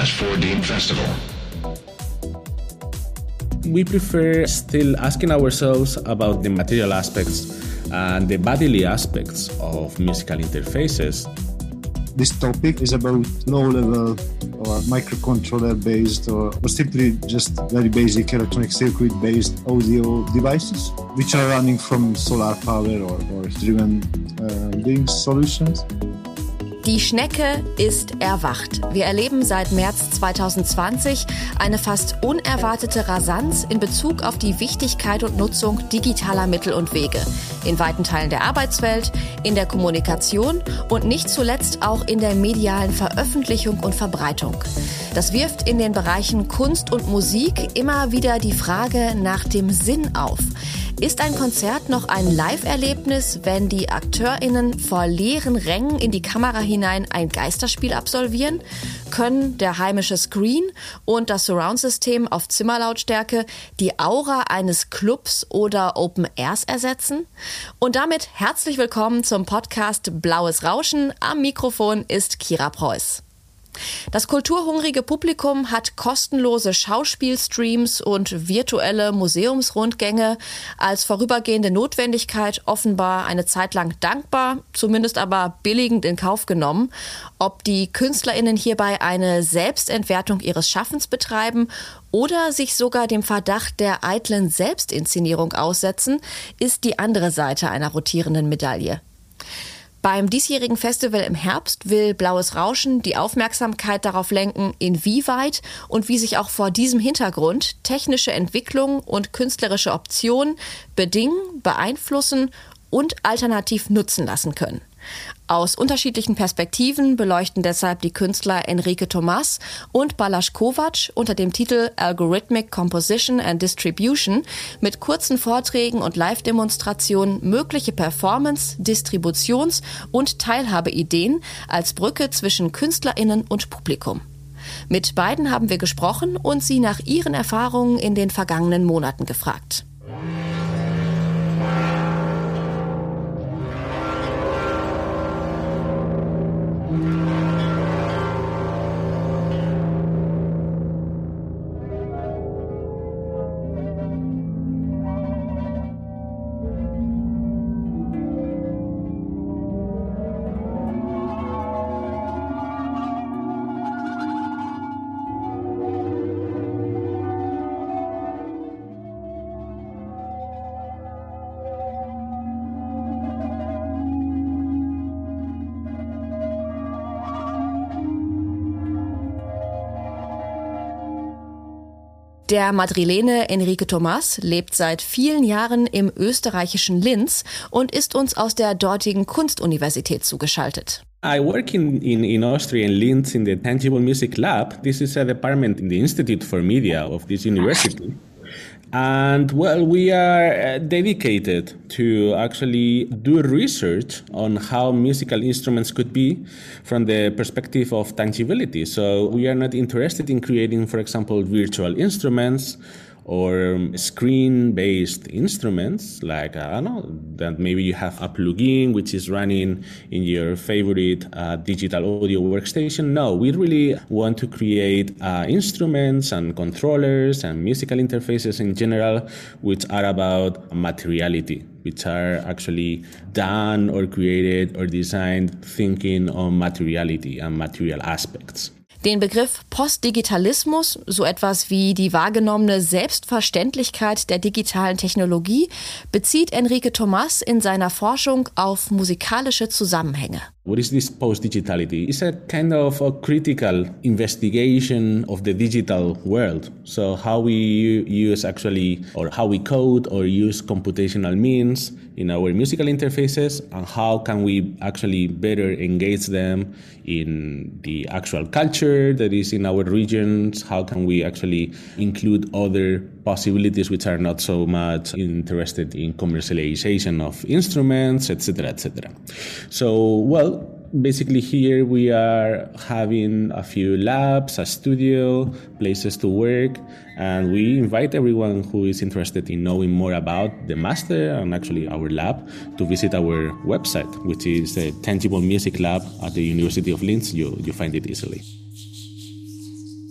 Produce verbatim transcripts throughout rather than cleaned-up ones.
four D Festival. We prefer still asking ourselves about the material aspects and the bodily aspects of musical interfaces. This topic is about low-level or microcontroller-based or, or simply just very basic electronic circuit-based audio devices which are running from solar power or, or driven uh, link solutions. Die Schnecke ist erwacht. Wir erleben seit März zwanzig zwanzig eine fast unerwartete Rasanz in Bezug auf die Wichtigkeit und Nutzung digitaler Mittel und Wege. In weiten Teilen der Arbeitswelt, in der Kommunikation und nicht zuletzt auch in der medialen Veröffentlichung und Verbreitung. Das wirft in den Bereichen Kunst und Musik immer wieder die Frage nach dem Sinn auf. Ist ein Konzert noch ein Live-Erlebnis, wenn die AkteurInnen vor leeren Rängen in die Kamera hinein ein Geisterspiel absolvieren? Können der heimische Screen und das Surround-System auf Zimmerlautstärke die Aura eines Clubs oder Open Airs ersetzen? Und damit herzlich willkommen zum Podcast Blaues Rauschen. Am Mikrofon ist Kira Preuß. Das kulturhungrige Publikum hat kostenlose Schauspielstreams und virtuelle Museumsrundgänge als vorübergehende Notwendigkeit offenbar eine Zeit lang dankbar, zumindest aber billigend in Kauf genommen. Ob die KünstlerInnen hierbei eine Selbstentwertung ihres Schaffens betreiben oder sich sogar dem Verdacht der eitlen Selbstinszenierung aussetzen, ist die andere Seite einer rotierenden Medaille. Beim diesjährigen Festival im Herbst will Blaues Rauschen die Aufmerksamkeit darauf lenken, inwieweit und wie sich auch vor diesem Hintergrund technische Entwicklung und künstlerische Optionen bedingen, beeinflussen und alternativ nutzen lassen können. Aus unterschiedlichen Perspektiven beleuchten deshalb die Künstler Enrique Tomás und Balázs Kovács unter dem Titel Algorithmic Composition and Distribution mit kurzen Vorträgen und Live-Demonstrationen mögliche Performance-, Distributions- und Teilhabeideen als Brücke zwischen KünstlerInnen und Publikum. Mit beiden haben wir gesprochen und sie nach ihren Erfahrungen in den vergangenen Monaten gefragt. Der Madrilene Enrique Tomás lebt seit vielen Jahren im österreichischen Linz und ist uns aus der dortigen Kunstuniversität zugeschaltet. I work in, in, in Austria, in Linz, in the Tangible Music Lab. This is a department in the Institute for Media of this university. And, well, we are dedicated to actually do research on how musical instruments could be from the perspective of tangibility. So we are not interested in creating, for example, virtual instruments or screen-based instruments, like, I don't know, that maybe you have a plugin which is running in your favorite uh, digital audio workstation. No, we really want to create uh, instruments and controllers and musical interfaces in general, which are about materiality, which are actually done or created or designed thinking on materiality and material aspects. Den Begriff Postdigitalismus, so etwas wie die wahrgenommene Selbstverständlichkeit der digitalen Technologie, bezieht Enrique Tomás in seiner Forschung auf musikalische Zusammenhänge. What is this post-digitality? It's a kind of a critical investigation of the digital world. So how we use actually, or how we code or use computational means in our musical interfaces, and how can we actually better engage them in the actual culture that is in our regions? How can we actually include other possibilities which are not so much interested in commercialization of instruments, et cetera, et cetera. So, well, basically here we are having a few labs, a studio, places to work, and we invite everyone who is interested in knowing more about the master and actually our lab to visit our website, which is the Tangible Music Lab at the University of Linz. You, you find it easily.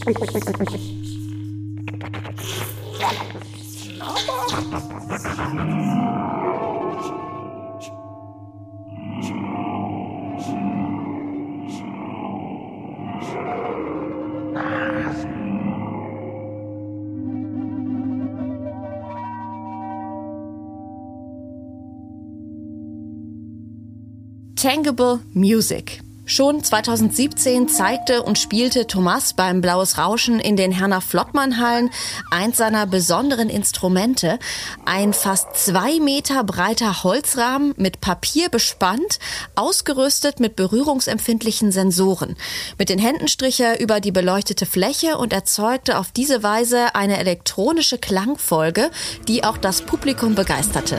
Tangible Music. Schon zweitausendsiebzehn zeigte und spielte Thomas beim Blaues Rauschen in den Herner-Flottmann-Hallen eins seiner besonderen Instrumente. Ein fast zwei Meter breiter Holzrahmen mit Papier bespannt, ausgerüstet mit berührungsempfindlichen Sensoren. Mit den Händen strich er über die beleuchtete Fläche und erzeugte auf diese Weise eine elektronische Klangfolge, die auch das Publikum begeisterte.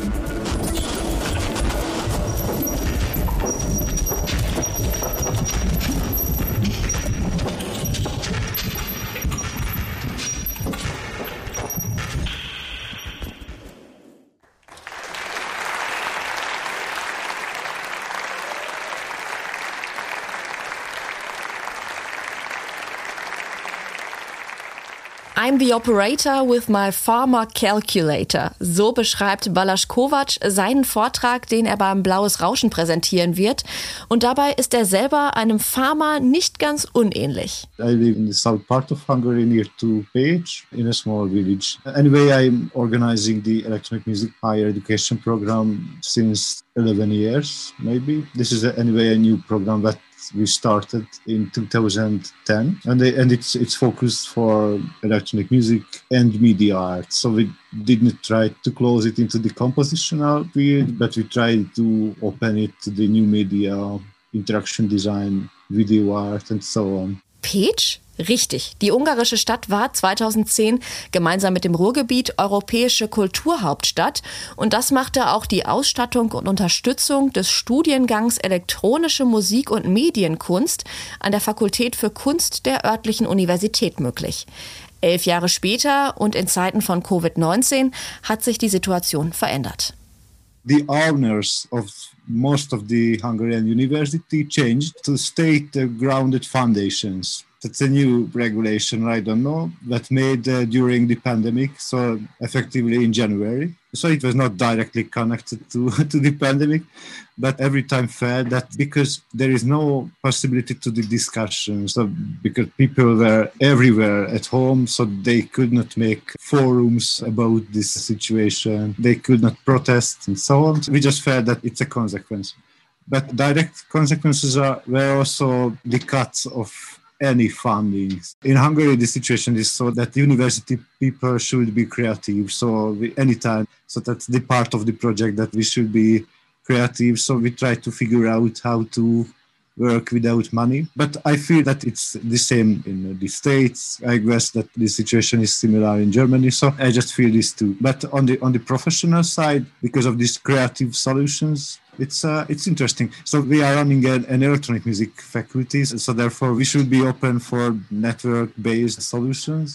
I'm the operator with my farmer calculator. So beschreibt Balázs Kovács seinen Vortrag, den er beim Blaues Rauschen präsentieren wird. Und dabei ist er selber einem Farmer nicht ganz unähnlich. I live in the south part of Hungary near to Pécs in a small village. Anyway, I'm organizing the electronic music higher education program since eleven years, maybe. This is a, anyway a new program that we started in two thousand ten, and, they, and it's it's focused for electronic music and media art. So we didn't try to close it into the compositional field, but we tried to open it to the new media, interaction design, video art, and so on. Pécs? Richtig. Die ungarische Stadt war zweitausendzehn gemeinsam mit dem Ruhrgebiet europäische Kulturhauptstadt. Und das machte auch die Ausstattung und Unterstützung des Studiengangs Elektronische Musik und Medienkunst an der Fakultät für Kunst der örtlichen Universität möglich. Elf Jahre später und in Zeiten von Covid neunzehn hat sich die Situation verändert. The owners of most of the Hungarian university changed to state-grounded foundations. That's a new regulation, I don't know, that made uh, during the pandemic, so effectively in January. So it was not directly connected to, to the pandemic, but every time felt that because there is no possibility to the discussion, so because people were everywhere at home, so they could not make forums about this situation, they could not protest and so on. We just felt that it's a consequence. But direct consequences are, were also the cuts of any funding. In Hungary, the situation is so that university people should be creative. So we, anytime, so that's the part of the project that we should be creative. So we try to figure out how to work without money. But I feel that it's the same in the States. I guess that the situation is similar in Germany. So I just feel this too. But on the on the professional side, because of these creative solutions, It's uh, it's interesting. So we are running an, an electronic music faculty, so therefore we should be open for network-based solutions.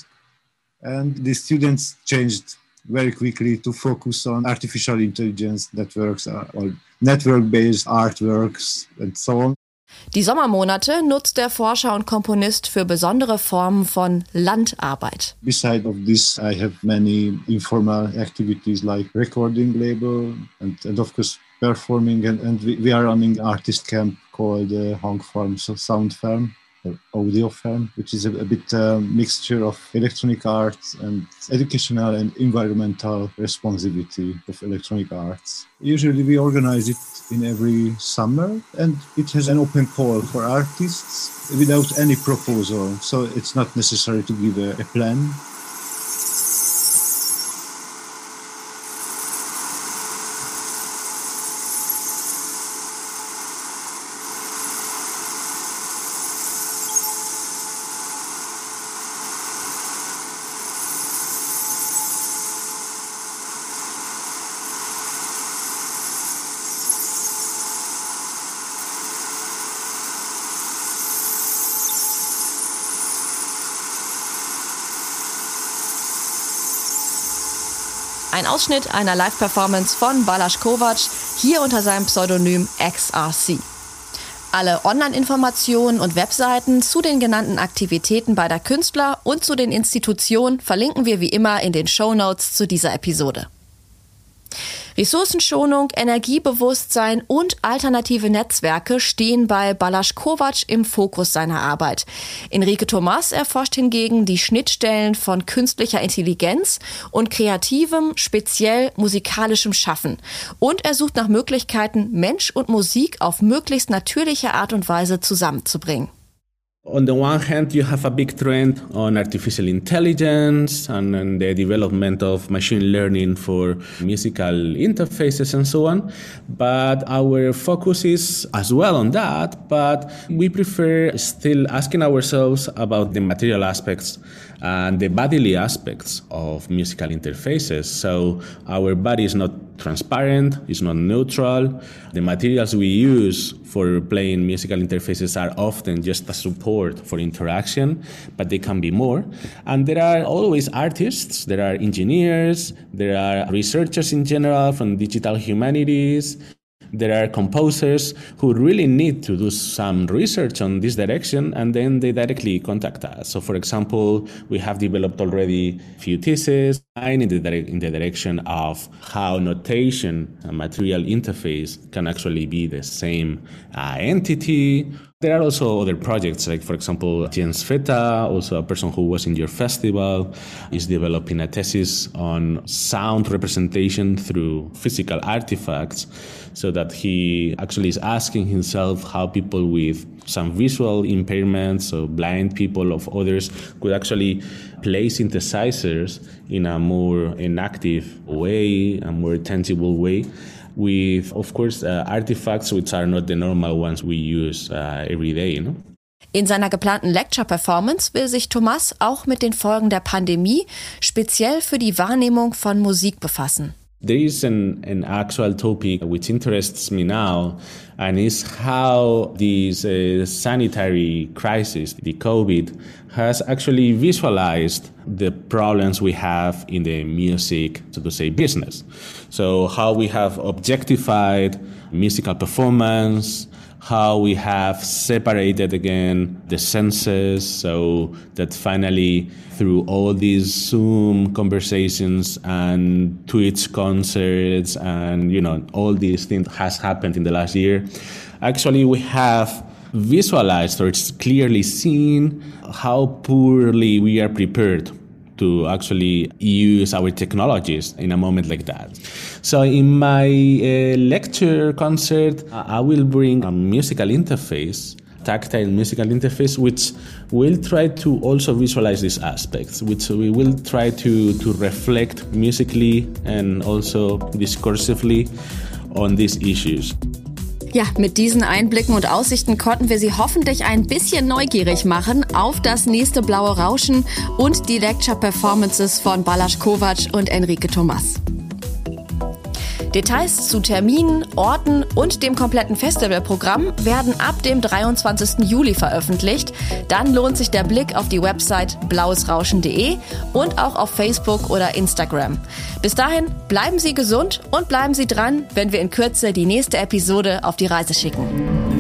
And the students changed very quickly to focus on artificial intelligence networks or network-based artworks and so on. Die Sommermonate nutzt der Forscher und Komponist für besondere Formen von Landarbeit. Besides of this, I have many informal activities like recording label and, and of course performing, and, and we, we are running an artist camp called uh, Hangfarm, so Sound Farm, or Audio Farm, which is a, a bit uh, mixture of electronic arts and educational and environmental responsibility of electronic arts. Usually we organize it in every summer, and it has an open call for artists without any proposal, so it's not necessary to give a, a plan. Ein Ausschnitt einer Live-Performance von Balázs Kovács, hier unter seinem Pseudonym X R C. Alle Online-Informationen und Webseiten zu den genannten Aktivitäten beider Künstler und zu den Institutionen verlinken wir wie immer in den Shownotes zu dieser Episode. Ressourcenschonung, Energiebewusstsein und alternative Netzwerke stehen bei Balázs Kovács im Fokus seiner Arbeit. Enrique Tomás erforscht hingegen die Schnittstellen von künstlicher Intelligenz und kreativem, speziell musikalischem Schaffen. Und er sucht nach Möglichkeiten, Mensch und Musik auf möglichst natürliche Art und Weise zusammenzubringen. On the one hand, you have a big trend on artificial intelligence and, and the development of machine learning for musical interfaces and so on. But our focus is as well on that, but we prefer still asking ourselves about the material aspects and the bodily aspects of musical interfaces. So our body is not transparent, it's not neutral. The materials we use for playing musical interfaces are often just a support for interaction, but they can be more. And there are always artists, there are engineers, there are researchers in general from digital humanities. There are composers who really need to do some research on this direction, and then they directly contact us. So, for example, we have developed already a few theses in the, direct, in the direction of how notation and material interface can actually be the same uh, entity. There are also other projects, like, for example, Jens Feta, also a person who was in your festival, is developing a thesis on sound representation through physical artifacts, so that he actually is asking himself how people with some visual impairments, so blind people of others, could actually play synthesizers in a more inactive way, a more tangible way, with, of course, uh, artifacts which are not the normal ones we use uh, every day, no? In seiner geplanten Lecture-Performance will sich Tomás auch mit den Folgen der Pandemie speziell für die Wahrnehmung von Musik befassen. There is an, an actual topic which interests me now, and is how this uh, sanitary crisis, the COVID, has actually visualized the problems we have in the music, so to say, business. So how we have objectified musical performance, how we have separated again the senses, so that finally through all these Zoom conversations and Twitch concerts and, you know, all these things has happened in the last year, actually we have visualized, or it's clearly seen, how poorly we are prepared to actually use our technologies in a moment like that. So in my uh, lecture concert, I will bring a musical interface, tactile musical interface, which will try to also visualize these aspects, which we will try to, to reflect musically and also discursively on these issues. Ja, mit diesen Einblicken und Aussichten konnten wir Sie hoffentlich ein bisschen neugierig machen auf das nächste Blaue Rauschen und die Lecture-Performances von Balázs Kovács und Enrique Tomás. Details zu Terminen, Orten und dem kompletten Festivalprogramm werden ab dem dreiundzwanzigsten Juli veröffentlicht. Dann lohnt sich der Blick auf die Website blauesrauschen punkt de und auch auf Facebook oder Instagram. Bis dahin bleiben Sie gesund und bleiben Sie dran, wenn wir in Kürze die nächste Episode auf die Reise schicken.